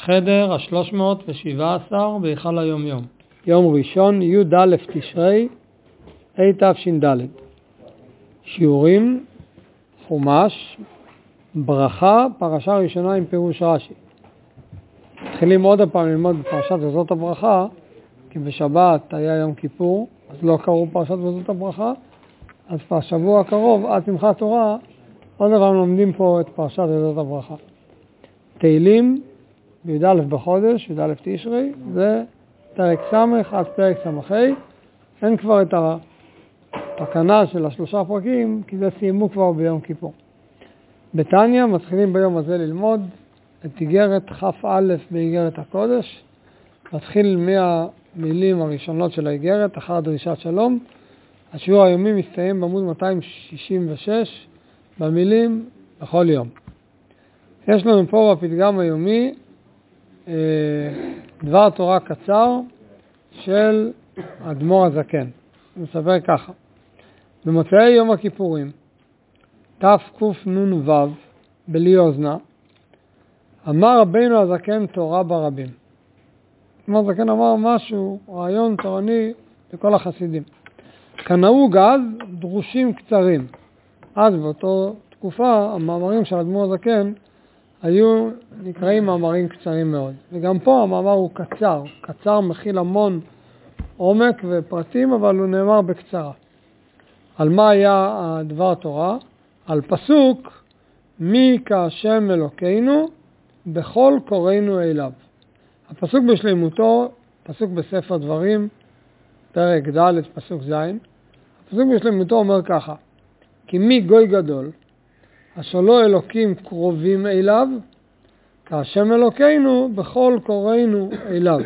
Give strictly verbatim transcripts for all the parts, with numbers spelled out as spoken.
חדר ה-שלוש מאות ושבע עשרה בהיכל היום יום. יום ראשון, י' א' תשרי, התש"ד. שיעורים, חומש, ברכה, פרשה ראשונה עם פירוש רש"י. מתחילים עוד הפעם ללמוד בפרשת וזאת הברכה, כי בשבת היה יום כיפור, אז לא קראו פרשת וזאת הברכה, אז בשבוע הקרוב, עד שמחת תורה, עוד פעם לומדים פה את פרשת וזאת הברכה. תהילים, בי"א בחודש, י"א תשרי, זה פרק סמך עד פרק סמכי. אין כבר את התקנה של השלושה פרקים, כי זה סיימו כבר ביום כיפור. בתניא מתחילים ביום הזה ללמוד את איגרת כ"א באיגרת הקודש. מתחיל מהמילים הראשונות של האיגרת, אחר דרישת שלום. השיעור היומי מסתיים בעמוד מאתיים שישים ושש, במילים בכל יום. יש לנו פה בפתגם היומי דבר תורה קצר של אדמו"ר הזקן. הוא מספר ככה: במוצאי יום הכיפורים, תקנ"ו בלי אוזנה, אמר רבינו הזקן תורה ברבים. אדמו"ר הזקן אמר משהו, רעיון תורני לכל החסידים. כנהוג אז דרושים קצרים. אז באותו תקופה המאמרים של אדמו"ר הזקן היו נקראים מאמרים קצרים מאוד. וגם פה המאמר הוא קצר. קצר מכיל המון עומק ופרטים, אבל הוא נאמר בקצרה. על מה היה הדבר תורה? על פסוק, מי כהשם אלוקינו בכל קוראינו אליו. הפסוק בשלמותו, פסוק בספר דברים, פרק ד' פסוק ז', הפסוק בשלמותו אומר ככה: כי מי גוי גדול, אשר לא אלוקים קרובים אליו, כהשם אלוקינו בכל קוראינו אליו.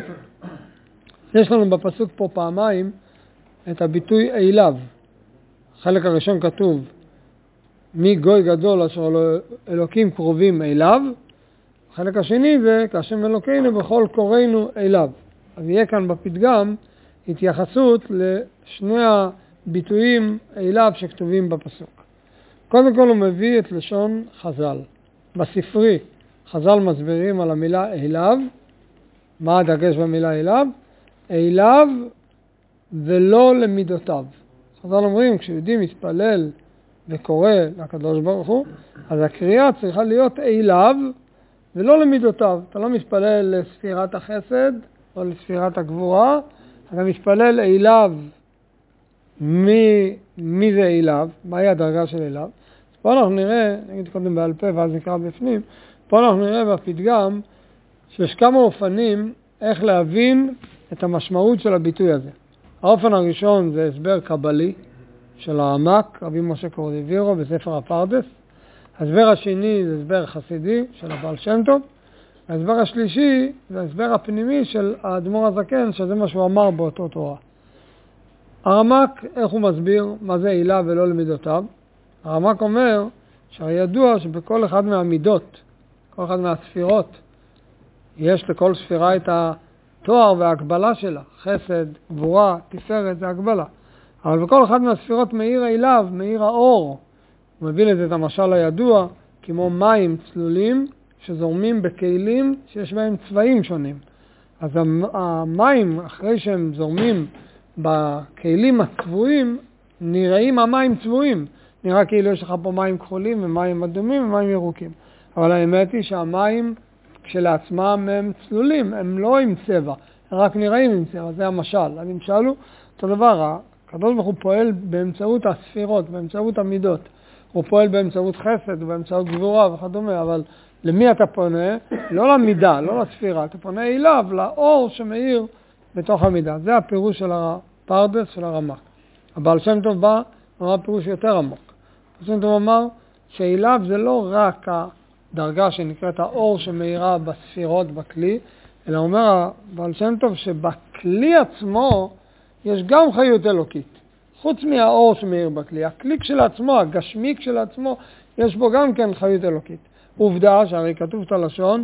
יש לנו בפסוק פה פעמיים את הביטוי אליו. החלק הראשון כתוב, מי גוי גדול אשר לא אלוקים קרובים אליו. החלק השני זה, כהשם אלוקינו בכל קוראינו אליו. אז יהיה כאן בפתגם התייחסות לשני הביטויים אליו שכתובים בפסוק. קודם כל הוא מביא את לשון חז"ל. בספרי חז"ל מסבירים על המילה אליו. מה הדגש במילה אליו? אליו ולא למידותיו. חז"ל אומרים, כשיהודי מתפלל וקורא לקדוש ברוך הוא, אז הקריאה צריכה להיות אליו ולא למידותיו. אתה לא מתפלל לספירת החסד או לספירת הגבורה, אתה מתפלל אליו. מי, מי זה אליו? מהי הדרגה של אליו? פה אנחנו נראה, נגיד קודם בעל פה ואז נקרא בפנים, פה אנחנו נראה בפתגם שיש כמה אופנים איך להבין את המשמעות של הביטוי הזה. האופן הראשון זה הסבר קבלי של הרמ"ק, רבי משה קורדיבירו בספר הפרדס. ההסבר השני זה הסבר חסידי של הבעל שם טוב. ההסבר השלישי זה ההסבר הפנימי של האדמו"ר הזקן, שזה מה שהוא אמר באותו תורה. הרמ"ק, איך הוא מסביר מה זה אליו ולא למידותיו? הרמ"ק אומר שהרי ידוע שבכל אחד מהמידות, כל אחד מהספירות, יש לכל ספירה את התואר וההגבלה שלה. חסד, גבורה, תפארת, זה הגבלה. אבל בכל אחד מהספירות מאיר אליו, מאיר האור. הוא מביא לזה את המשל הידוע, כמו מים צלולים שזורמים בכלים שיש בהם צבעים שונים. אז המים, אחרי שהם זורמים בכלים הצבועים, נראים המים צבועים. נראה כאילו יש לך פה מים כחולים ומים אדומים ומים ירוקים. אבל האמת היא שהמים כשלעצמם הם צלולים, הם לא עם צבע, הם רק נראים עם צבע, זה המשל. הנמשל הוא אותו דבר, הקדוש ברוך הוא פועל באמצעות הספירות, באמצעות המידות. הוא פועל באמצעות חסד ובאמצעות גבורה וכדומה, אבל למי אתה פונה? לא למידה, לא לספירה, אתה פונה אליו, לאור שמאיר בתוך המידה. זה הפירוש של הפרדס של הרמ"ק. הבעל שם טוב בא, אמר פירוש יותר עמוק. הבעל שם טוב אמר שאליו זה לא רק הדרגה שנקראת האור שמאירה בספירות בכלי, אלא אומר הבעל שם טוב שבכלי עצמו יש גם חיות אלוקית. חוץ מהאור שמאיר בכלי, הכלי כשלעצמו, הגשמי כשלעצמו, יש בו גם כן חיות אלוקית. עובדה שהרי כתוב את הלשון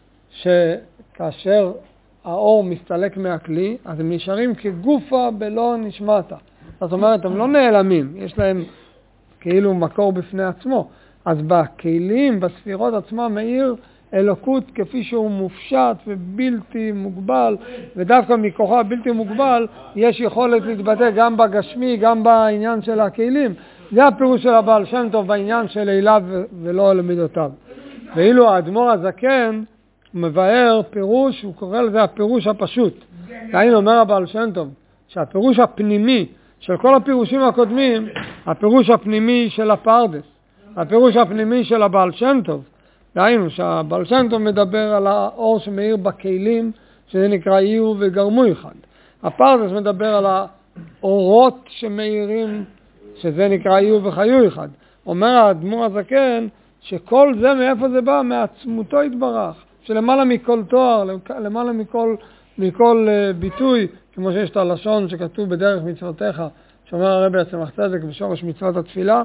שכאשר האור מסתלק מהכלי, אז הם נשארים כגופה בלא נשמתה. זאת אומרת, הם לא נעלמים, יש להם כאילו מקור בפני עצמו. אז בכלים, בספירות עצמה, מאיר אלוקות כפי שהוא מופשט ובלתי מוגבל, ודווקא מכוחו הבלתי מוגבל יש יכולת להתבטא גם בגשמי, גם בעניין של הכלים. זה הפירוש של הבעל שם טוב בעניין של אליו ולא למידותיו. ואילו האדמו"ר הזקן מבאר פירוש, הוא קורא לזה הפירוש הפשוט. כאין אומר הבעל שם טוב, שהפירוש הפנימי של כל הפירושים הקודמים, הפירוש הפנימי של הפרדס, הפירוש הפנימי של הבעל שם טוב, דהיינו שהבעל שם טוב מדבר על האור שמאיר בכלים, שזה נקרא איור וגרמו אחד. הפרדס מדבר על האורות שמאירים, שזה נקרא איור וחיו אחד. אומר האדמו"ר הזקן שכל זה מאיפה זה בא? מעצמותו יתברך, שלמעלה מכל תואר, למעלה מכל, מכל uh, ביטוי, כמו שיש את הלשון שכתוב בדרך מצוותיך, שאומר הרבי הצמח צדק בשורש מצוות התפילה,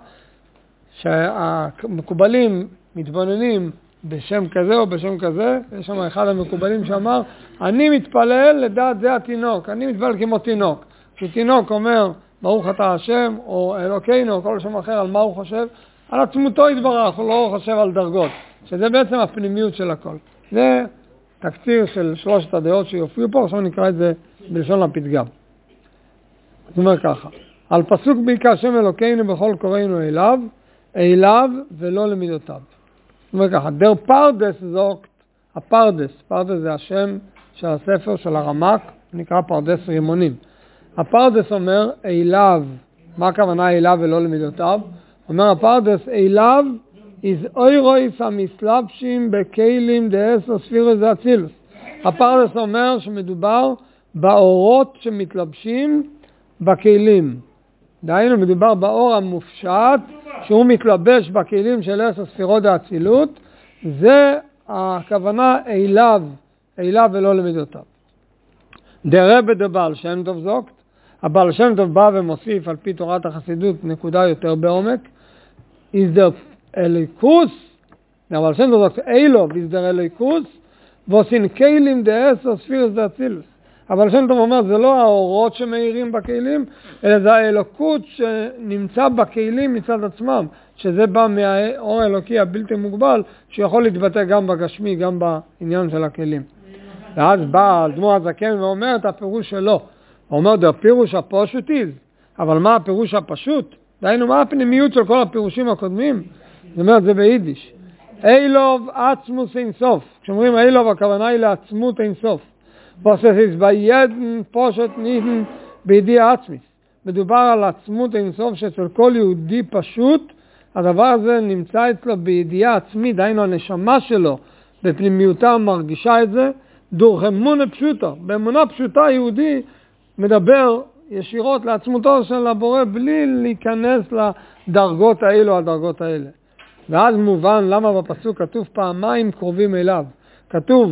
שהמקובלים מתבוננים בשם כזה או בשם כזה. יש שם אחד המקובלים שאמר, אני מתפלל לדעת זה התינוק, אני מתפלל כמו תינוק. כשתינוק אומר ברוך אתה השם או אלוקינו או כל שם אחר, על מה הוא חושב? על עצמותו יתברך, הוא לא חושב על דרגות, שזה בעצם הפנימיות של הכל. זה תקציר של שלושת הדעות שיופיעו פה, עכשיו נקרא את זה בלשון הפתגם. זאת אומרת ככה, על פסוק בעיקר שם אלוקינו בכל קוראינו אליו, אליו ולא למידותיו. זאת אומרת ככה, דר פרדס זוקט, הפרדס, פרדס זה השם של הספר של הרמק, נקרא פרדס רימונים. הפרדס אומר אליו, מה הכוונה אליו ולא למידותיו? אומר הפרדס, אליו is oirois המסלבשים בכלים דאסו ספירוס ואצילוס. הפרדס אומר שמדובר באורות שמתלבשים בכלים. דהיינו מדובר באור המופשט שהוא מתלבש בכלים של אסו ספירות האצילות. זה הכוונה אליו, אליו ולא למידותיו. דרבה דבעל שם טוב זוקט. הבעל שם טוב בא ומוסיף על פי תורת החסידות נקודה יותר בעומק. is the אליקוס, הבעל שם טוב זוקט אילוב is the אליקוס ועושים כלים דאסו ספירוס ואצילוס. הבעל שם טוב אומר זה לא האורות שמאירים בכלים, אלא זה האלוקות שנמצא בכלים מצד עצמם, שזה בא מהאור האלוקי הבלתי מוגבל, שיכול להתבטא גם בגשמי, גם בעניין של הכלים. ואז בא האדמו"ר הזקן ואומר את הפירוש שלו. הוא אומר, זה הפירוש הפשוט איז, אבל מה הפירוש הפשוט? דהיינו, מה הפנימיות של כל הפירושים הקודמים? זאת אומרת, זה ביידיש. אילוב עצמוס אין סוף. כשאומרים אילוב, הכוונה היא לעצמות אין סוף. ועושה בידן פושט ניתן בידי עצמיס. מדובר על עצמות אין סוף שאצל כל יהודי פשוט, הדבר הזה נמצא אצלו בידיעה עצמית, דהיינו הנשמה שלו, בפנימיותה מרגישה את זה, דורך אמונה פשוטה. באמונה פשוטה יהודי מדבר ישירות לעצמותו של הבורא בלי להיכנס לדרגות האלו, הדרגות האלה. ואז מובן למה בפסוק כתוב פעמיים קרובים אליו. כתוב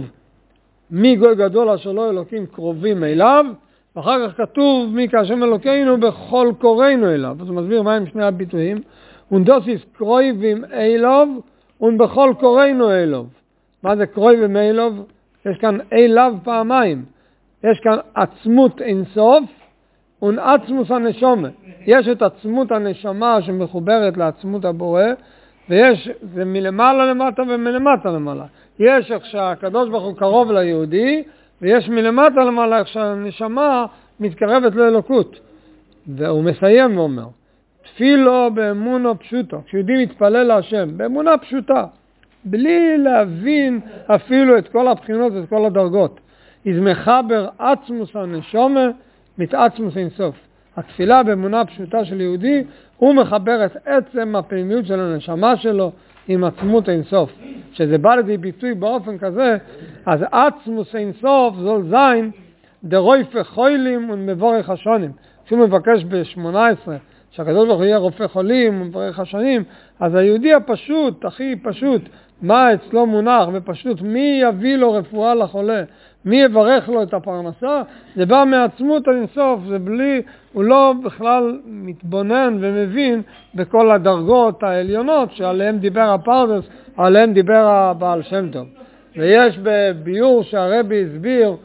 מי גוי גדול אשר לא אלוקים קרובים אליו, ואחר כך כתוב מי כאשם אלוקינו בכל קוראינו אליו. אז הוא מסביר מה הם שני הביטויים. ונדוסיס קרובים אליו ובכל קוראינו אליו. מה זה קרובים אליו? יש כאן אליו פעמיים. יש כאן עצמות אינסוף ועצמוס הנשמה. יש את עצמות הנשמה שמחוברת לעצמות הבורא, ויש, זה מלמעלה למטה ומלמטה למעלה. יש איך שהקדוש ברוך הוא קרוב ליהודי, ויש מלמטה למעלה איך שהנשמה מתקרבת לאלוקות. והוא מסיים ואומר, תפילו באמונו פשוטו. כשיהודי מתפלל להשם, באמונה פשוטה, בלי להבין אפילו את כל הבחינות ואת כל הדרגות. איז מחבר עצמוס הנשמה מתעצמוס אינסוף. התפילה באמונה פשוטה של יהודי, הוא מחבר את עצם הפנימיות של הנשמה שלו עם עצמות אינסוף. שזה בא לידי ביטוי באופן כזה, אז עצמוס אינסוף זול זין דרויפה חולים ומבורך השונים. כשהוא מבקש ב-שמונה עשרה שהקדוש ברוך הוא יהיה רופא חולים ומבורך השונים, אז היהודי הפשוט, הכי פשוט, מה אצלו מונח ופשוט, מי יביא לו רפואה לחולה? מי יברך לו את הפרנסה? זה בא מעצמות האינסוף, זה בלי, הוא לא בכלל מתבונן ומבין בכל הדרגות העליונות שעליהם דיבר הפרדס, עליהם דיבר הבעל שם טוב. ויש בביור שהרבי הסביר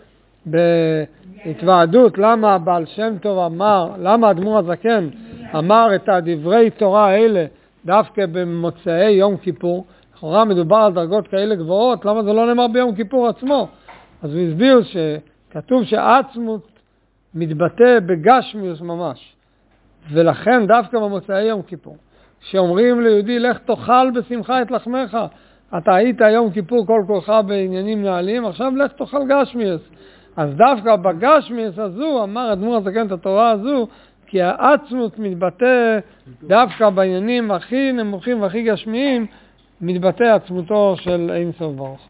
בהתוועדות למה הבעל שם טוב אמר, למה האדמו"ר הזקן אמר את הדברי תורה האלה דווקא במוצאי יום כיפור. לכאורה מדובר על דרגות כאלה גבוהות, למה זה לא נאמר ביום כיפור עצמו? אז הוא הסביר שכתוב שעצמות מתבטא בגשמיוס ממש, ולכן דווקא במוצאי יום כיפור, שאומרים ליהודי, לך תאכל בשמחה את לחמך, אתה היית יום כיפור כל כולך בעניינים נעלים, עכשיו לך תאכל גשמיוס. אז דווקא בגשמיוס הזו, אמר אדמו"ר הזקן את התורה הזו, כי העצמות מתבטא דווקא בעניינים הכי נמוכים והכי גשמיים, מתבטא עצמותו של אין סוף ברוך.